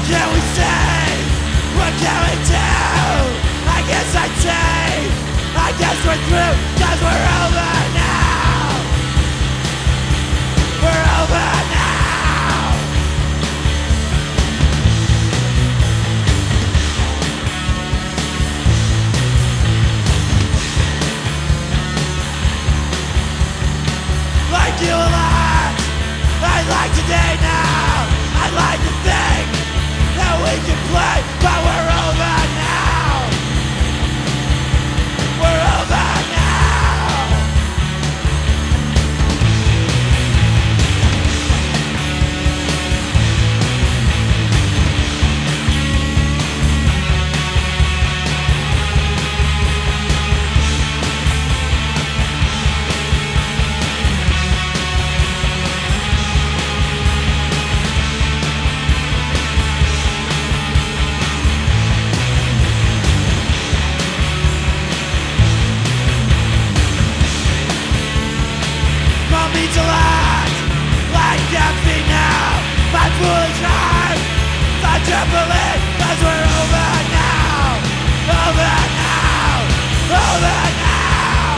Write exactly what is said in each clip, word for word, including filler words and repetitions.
can we say? What can we do? I guess I'd say I guess we're through, cause we're over now. We're over now. Like you a lot, I'd like today now. I'd like to think that we can play, but we're over now. We're over now. Means a lot, like empty now. My foolish heart, I can't believe, cause we're over now. Over now, over now.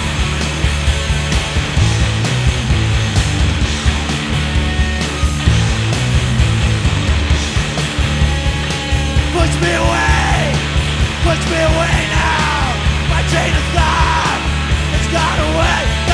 Push me away, push me away now. My train of thought has gone away.